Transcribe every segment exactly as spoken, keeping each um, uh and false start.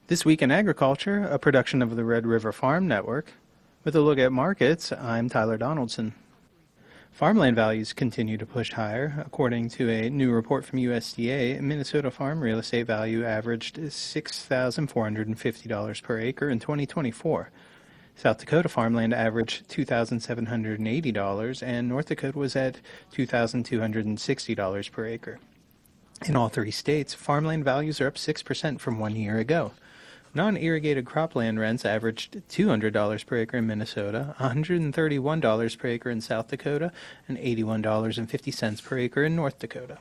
This Week in Agriculture, a production of the Red River Farm Network. With a look at markets, I'm Tyler Donaldson. Farmland values continue to push higher. According to a new report from U S D A, Minnesota farm real estate value averaged six thousand four hundred fifty dollars per acre in twenty twenty-four. South Dakota farmland averaged two thousand seven hundred eighty dollars, and North Dakota was at two thousand two hundred sixty dollars per acre. In all three states, farmland values are up six percent from one year ago. Non-irrigated cropland rents averaged two hundred dollars per acre in Minnesota, one hundred thirty-one dollars per acre in South Dakota, and eighty-one dollars and fifty cents per acre in North Dakota.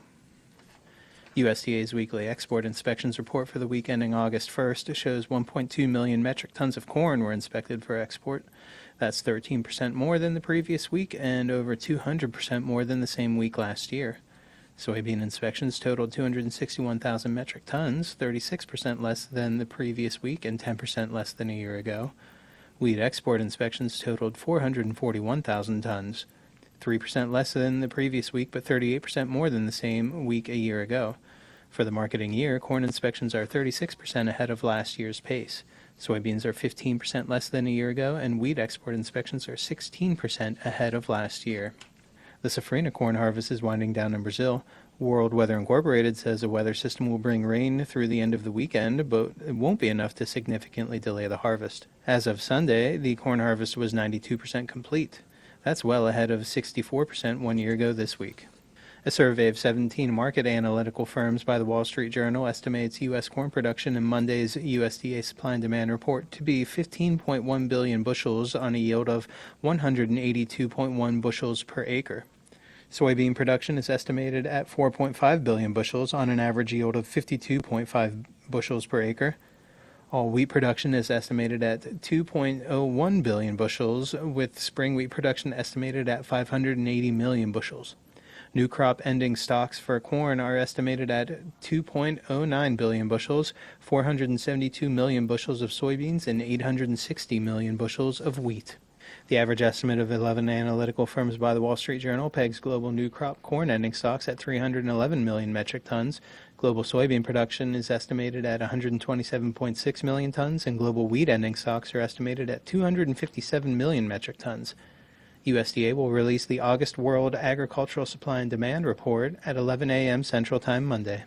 U S D A's weekly export inspections report for the week ending August first shows one point two million metric tons of corn were inspected for export. That's thirteen percent more than the previous week and over two hundred percent more than the same week last year. Soybean inspections totaled two hundred sixty-one thousand metric tons, thirty-six percent less than the previous week and ten percent less than a year ago. Wheat export inspections totaled four hundred forty-one thousand tons, three percent less than the previous week but thirty-eight percent more than the same week a year ago. For the marketing year, corn inspections are thirty-six percent ahead of last year's pace. Soybeans are fifteen percent less than a year ago, and wheat export inspections are sixteen percent ahead of last year. The safrinha corn harvest is winding down in Brazil. World Weather Incorporated says a weather system will bring rain through the end of the weekend, but it won't be enough to significantly delay the harvest. As of Sunday, the corn harvest was ninety-two percent complete. That's well ahead of sixty-four percent one year ago this week. A survey of seventeen market analytical firms by the Wall Street Journal estimates U S corn production in Monday's U S D A supply and demand report to be fifteen point one billion bushels on a yield of one hundred eighty-two point one bushels per acre. Soybean production is estimated at four point five billion bushels on an average yield of fifty-two point five bushels per acre. All wheat production is estimated at two point oh one billion bushels, with spring wheat production estimated at five hundred eighty million bushels. New crop ending stocks for corn are estimated at two point oh nine billion bushels, four hundred seventy-two million bushels of soybeans, and eight hundred sixty million bushels of wheat. The average estimate of eleven analytical firms by the Wall Street Journal pegs global new crop corn ending stocks at three hundred eleven million metric tons. Global soybean production is estimated at one hundred twenty-seven point six million tons, and global wheat ending stocks are estimated at two hundred fifty-seven million metric tons. U S D A will release the August World Agricultural Supply and Demand Report at eleven a.m. Central Time Monday.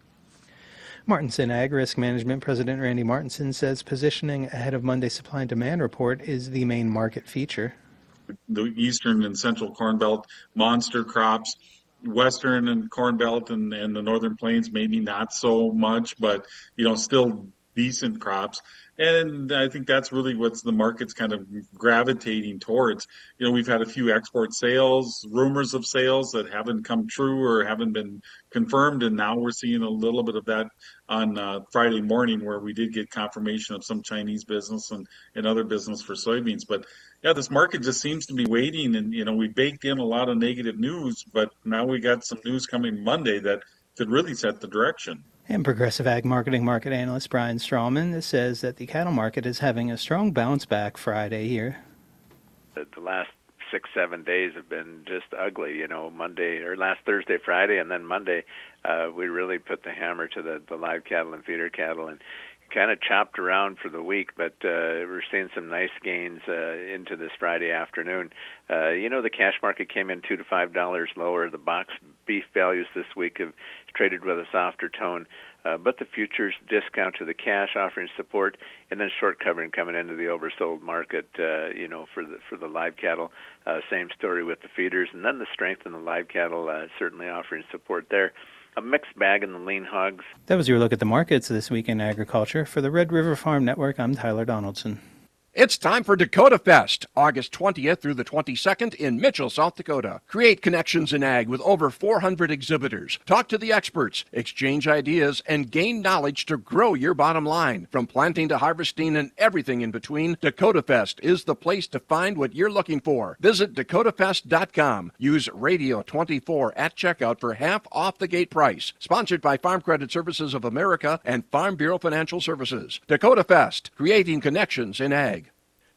Martinson Ag Risk Management President Randy Martinson says positioning ahead of Monday's Supply and Demand Report is the main market feature. The Eastern and Central Corn Belt monster crops, Western and Corn Belt and, and the Northern Plains maybe not so much, but you know still decent crops. And I think that's really what's the market's kind of gravitating towards. You know, we've had a few export sales, rumors of sales that haven't come true or haven't been confirmed. And now we're seeing a little bit of that on uh, Friday morning, where we did get confirmation of some Chinese business and, and other business for soybeans. But yeah, this market just seems to be waiting. And, you know, we baked in a lot of negative news, but now we got some news coming Monday that could really set the direction. And Progressive Ag Marketing market analyst Brian Strawman says that the cattle market is having a strong bounce back Friday here. The, the last six, seven days have been just ugly. You know, Monday or last Thursday, Friday, and then Monday, uh, we really put the hammer to the, the live cattle and feeder cattle and kind of chopped around for the week, but uh, we're seeing some nice gains uh, into this Friday afternoon. Uh, you know, the cash market came in two to five dollars lower. The box beef values this week have traded with a softer tone, uh, but the futures discount to the cash offering support, and then short covering coming into the oversold market. Uh, you know, for the for the live cattle, uh, same story with the feeders, and then the strength in the live cattle uh, certainly offering support there. A mixed bag in the lean hogs. That was your look at the markets this week in agriculture. For the Red River Farm Network, I'm Tyler Donaldson. It's time for Dakota Fest, August twentieth through the twenty-second in Mitchell, South Dakota. Create connections in ag with over four hundred exhibitors. Talk to the experts, exchange ideas, and gain knowledge to grow your bottom line. From planting to harvesting and everything in between, Dakota Fest is the place to find what you're looking for. Visit dakota fest dot com. Use radio twenty-four at checkout for half off the gate price. Sponsored by Farm Credit Services of America and Farm Bureau Financial Services. Dakota Fest, creating connections in ag.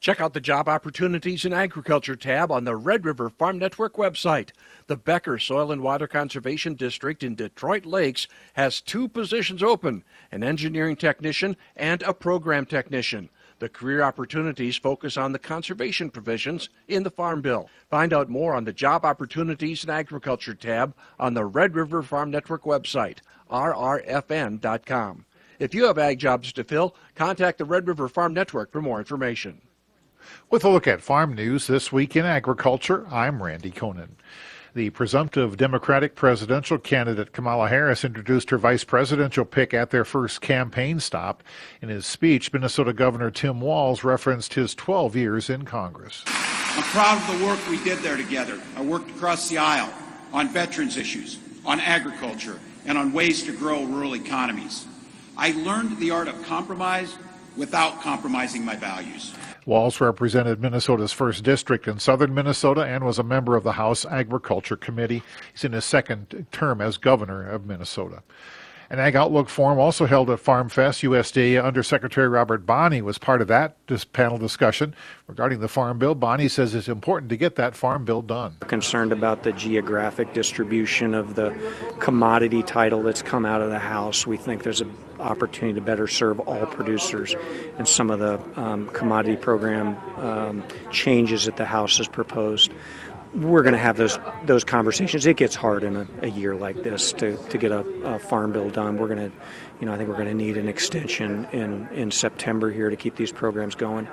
Check out the Job Opportunities in Agriculture tab on the Red River Farm Network website. The Becker Soil and Water Conservation District in Detroit Lakes has two positions open, an engineering technician and a program technician. The career opportunities focus on the conservation provisions in the Farm Bill. Find out more on the Job Opportunities in Agriculture tab on the Red River Farm Network website, R R F N dot com. If you have ag jobs to fill, contact the Red River Farm Network for more information. With a look at farm news this week in agriculture, I'm Randy Koenen. The presumptive Democratic presidential candidate Kamala Harris introduced her vice presidential pick at their first campaign stop. In his speech, Minnesota Governor Tim Walz referenced his twelve years in Congress. I'm proud of the work we did there together. I worked across the aisle on veterans issues, on agriculture, and on ways to grow rural economies. I learned the art of compromise without compromising my values. Walz represented Minnesota's first district in southern Minnesota and was a member of the House Agriculture Committee. He's in his second term as governor of Minnesota. An Ag Outlook Forum also held at Farm Fest. U S D A Undersecretary Robert Bonnie was part of that this panel discussion regarding the Farm Bill. Bonnie says it's important to get that Farm Bill done. We're concerned about the geographic distribution of the commodity title that's come out of the House. We think there's an opportunity to better serve all producers, and some of the um, commodity program um, changes that the House has proposed. We're going to have those those conversations. It gets hard in a, a year like this to, to get a, a farm bill done. We're going to, you know, I think we're going to need an extension in, in September here to keep these programs going.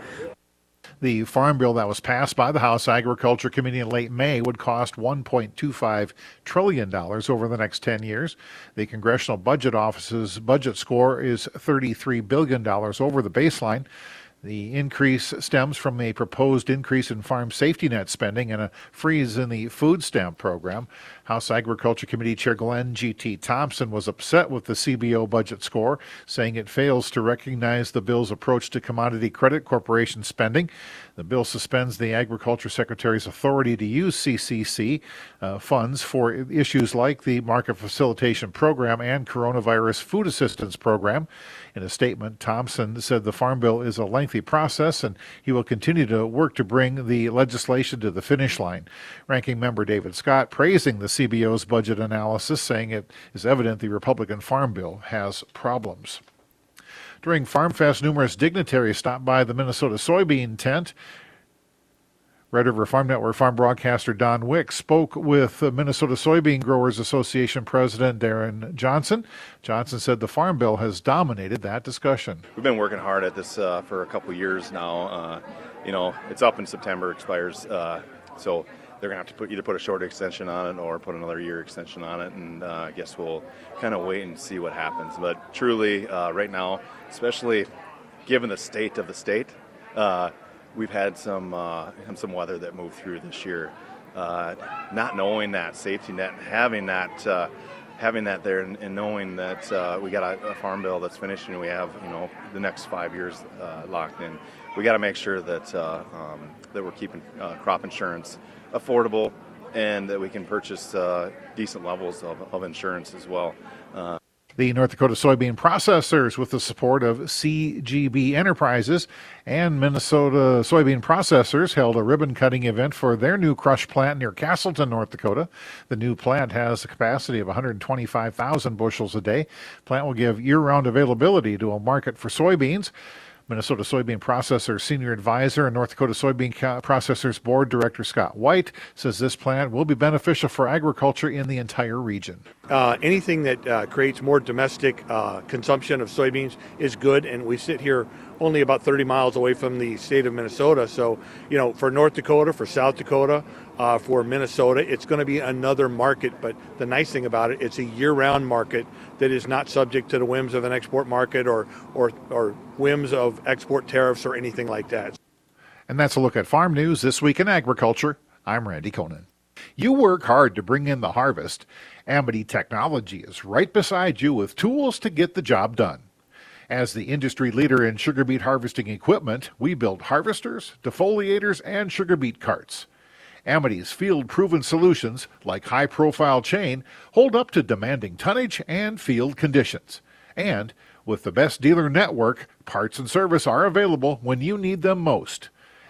The farm bill that was passed by the House Agriculture Committee in late May would cost one point two five trillion dollars over the next ten years. The Congressional Budget Office's budget score is thirty-three billion dollars over the baseline. The increase stems from a proposed increase in farm safety net spending and a freeze in the food stamp program. House Agriculture Committee Chair Glenn G T. Thompson was upset with the C B O budget score, saying it fails to recognize the bill's approach to Commodity Credit Corporation spending. The bill suspends the Agriculture Secretary's authority to use C C C uh, funds for issues like the Market Facilitation Program and Coronavirus Food Assistance Program. In a statement, Thompson said the Farm Bill is a lengthy process and he will continue to work to bring the legislation to the finish line. Ranking Member David Scott praising the C B O's budget analysis, saying it is evident the Republican Farm Bill has problems. During Farm Fest, numerous dignitaries stopped by the Minnesota soybean tent. Red River Farm Network farm broadcaster Don Wick spoke with Minnesota Soybean Growers Association President Darren Johnson. Johnson said the Farm Bill has dominated that discussion. We've been working hard at this uh, for a couple years now. Uh, you know, it's up in September, expires, uh, so they're going to have to put, either put a short extension on it or put another year extension on it, and uh, I guess we'll kind of wait and see what happens. But truly, uh, right now, especially given the state of the state, uh, we've had some uh, some weather that moved through this year. Uh, not knowing that safety net, and having that uh, having that there, and, and knowing that uh, we got a, a farm bill that's finished, and we have you know the next five years uh, locked in. We got to make sure that uh, um, that we're keeping uh, crop insurance affordable, and that we can purchase uh, decent levels of, of insurance as well. Uh, The North Dakota soybean processors, with the support of C G B Enterprises and Minnesota soybean processors, held a ribbon-cutting event for their new crush plant near Castleton, North Dakota. The new plant has a capacity of one hundred twenty-five thousand bushels a day. The plant will give year-round availability to a market for soybeans. Minnesota Soybean Processors Senior Advisor and North Dakota Soybean Processors Board Director Scott White says this plant will be beneficial for agriculture in the entire region. Uh, anything that uh, creates more domestic uh, consumption of soybeans is good, and we sit here only about thirty miles away from the state of Minnesota. So, you know, for North Dakota, for South Dakota, uh, for Minnesota, it's going to be another market. But the nice thing about it, it's a year-round market that is not subject to the whims of an export market or, or, or whims of export tariffs or anything like that. And that's a look at farm news this week in agriculture. I'm Randy Koenen. You work hard to bring in the harvest. Amity Technology is right beside you with tools to get the job done. As the industry leader in sugar beet harvesting equipment, we build harvesters, defoliators, and sugar beet carts. Amity's field-proven solutions, like high-profile chain, hold up to demanding tonnage and field conditions. And with the best dealer network, parts and service are available when you need them most.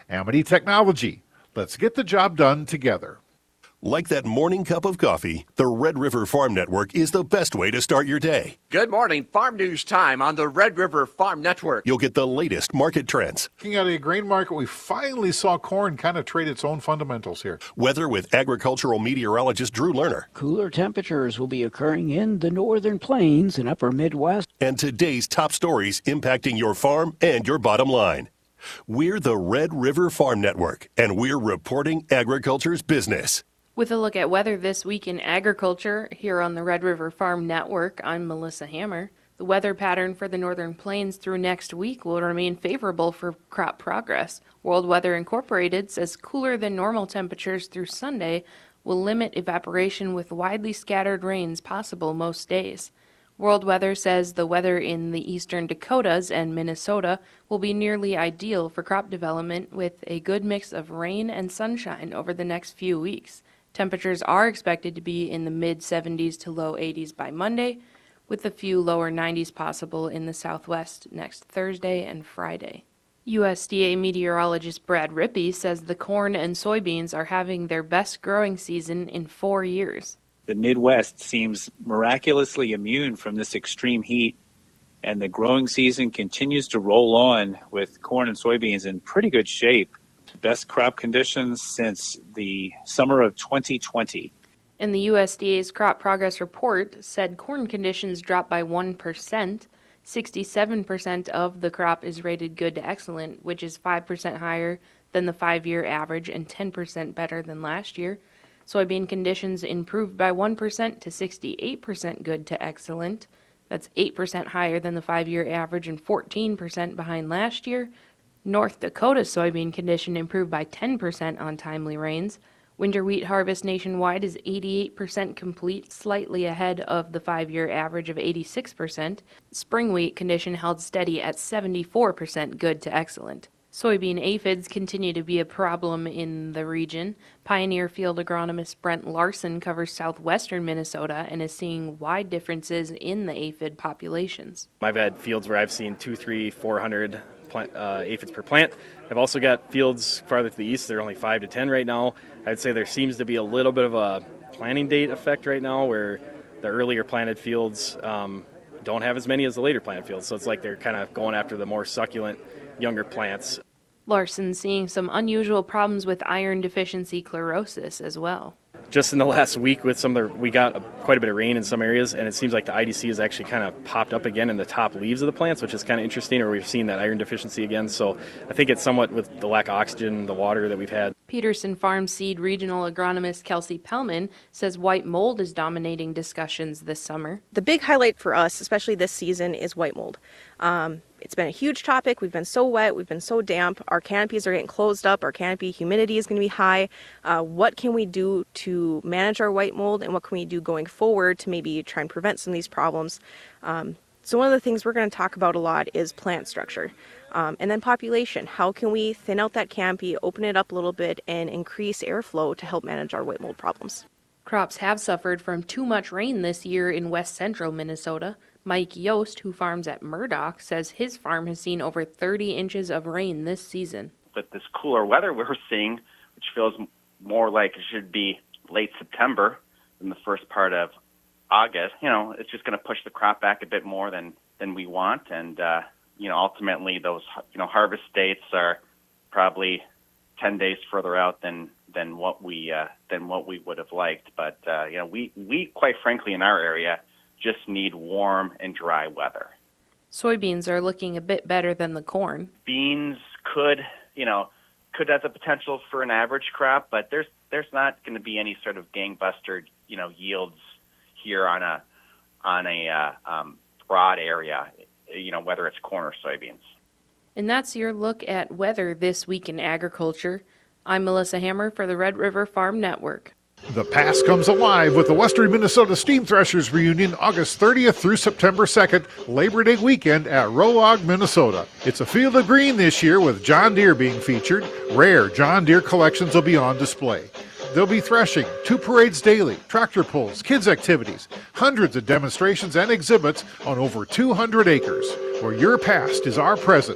Amity Technology. Let's get the job done together. Like that morning cup of coffee, the Red River Farm Network is the best way to start your day. Good morning, Farm News Time on the Red River Farm Network. You'll get the latest market trends. Looking at a grain market, we finally saw corn kind of trade its own fundamentals here. Weather with agricultural meteorologist Drew Lerner. Cooler temperatures will be occurring in the northern plains and upper Midwest. And today's top stories impacting your farm and your bottom line. We're the Red River Farm Network, and we're reporting agriculture's business. With a look at weather this week in agriculture here on the Red River Farm Network, I'm Melissa Hammer. The weather pattern for the northern plains through next week will remain favorable for crop progress. World Weather Incorporated says cooler than normal temperatures through Sunday will limit evaporation with widely scattered rains possible most days. World Weather says the weather in the eastern Dakotas and Minnesota will be nearly ideal for crop development with a good mix of rain and sunshine over the next few weeks. Temperatures are expected to be in the mid seventies to low eighties by Monday, with a few lower nineties possible in the southwest next Thursday and Friday. U S D A meteorologist Brad Rippey says the corn and soybeans are having their best growing season in four years. The Midwest seems miraculously immune from this extreme heat, and the growing season continues to roll on with corn and soybeans in pretty good shape. Best crop conditions since the summer of twenty twenty. And the U S D A's crop progress report said corn conditions dropped by one percent. sixty-seven percent of the crop is rated good to excellent, which is five percent higher than the five-year average and ten percent better than last year. Soybean conditions improved by one percent to sixty-eight percent good to excellent. That's eight percent higher than the five-year average and fourteen percent behind last year. North Dakota soybean condition improved by ten percent on timely rains. Winter wheat harvest nationwide is eighty-eight percent complete, slightly ahead of the five-year average of eighty-six percent. Spring wheat condition held steady at seventy-four percent good to excellent. Soybean aphids continue to be a problem in the region. Pioneer field agronomist Brent Larson covers southwestern Minnesota and is seeing wide differences in the aphid populations. I've had fields where I've seen two, three, four hundred plant, uh, aphids per plant. I've also got fields farther to the east. They're only five to ten right now. I'd say there seems to be a little bit of a planting date effect right now where the earlier planted fields um, don't have as many as the later planted fields. So it's like they're kind of going after the more succulent, younger plants. Larson seeing some unusual problems with iron deficiency chlorosis as well. Just in the last week with some of the, we got a, quite a bit of rain in some areas, and it seems like the I D C has actually kind of popped up again in the top leaves of the plants, which is kind of interesting, or we've seen that iron deficiency again. So I think it's somewhat with the lack of oxygen, the water that we've had. Peterson Farm Seed regional agronomist Kelsey Pellman says white mold is dominating discussions this summer. The big highlight for us, especially this season, is white mold. Um, it's been a huge topic. We've been so wet. We've been so damp. Our canopies are getting closed up. Our canopy humidity is going to be high. Uh, what can we do to manage our white mold, and what can we do going forward to maybe try and prevent some of these problems? Um, so one of the things we're going to talk about a lot is plant structure. Um, and then population. How can we thin out that canopy, open it up a little bit, and increase airflow to help manage our white mold problems? Crops have suffered from too much rain this year in west central Minnesota. Mike Yost, who farms at Murdoch, says his farm has seen over thirty inches of rain this season. With this cooler weather we're seeing, which feels more like it should be late September than the first part of August, you know, it's just going to push the crop back a bit more than, than we want. And, uh, you know, ultimately those, you know, harvest dates are probably ten days further out than, than what we, uh, than what we would have liked. But, uh, you know, we, we quite frankly in our area just need warm and dry weather. Soybeans are looking a bit better than the corn. Beans could, you know, could have the potential for an average crop, but there's, there's not going to be any sort of gangbuster, you know, yields here on a, on a, uh, um, broad area, you know, whether it's corn or soybeans. And that's your look at weather this week in agriculture. I'm Melissa Hammer for the Red River Farm Network. The past comes alive with the Western Minnesota Steam Threshers Reunion August thirtieth through September second, Labor Day weekend at Roag, Minnesota. It's a field of green this year with John Deere being featured. Rare John Deere collections will be on display. There'll be threshing, two parades daily, tractor pulls, kids activities, hundreds of demonstrations and exhibits on over two hundred acres. Where your past is our present,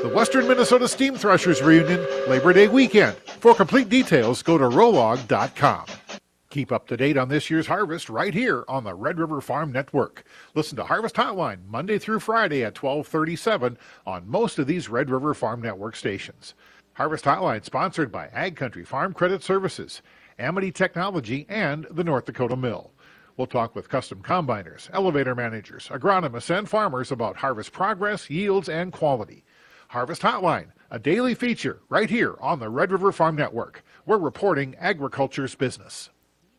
The Western Minnesota Steam Threshers reunion, Labor Day weekend. For complete details, go to rolog dot com. Keep up to date on this year's harvest right here on the Red River Farm Network. Listen to Harvest Hotline Monday through Friday at twelve thirty-seven on most of these Red River Farm Network stations. Harvest Hotline sponsored by Ag Country Farm Credit Services, Amity Technology, and the North Dakota Mill. We'll talk with custom combiners, elevator managers, agronomists, and farmers about harvest progress, yields, and quality. Harvest Hotline, a daily feature right here on the Red River Farm Network. We're reporting agriculture's business.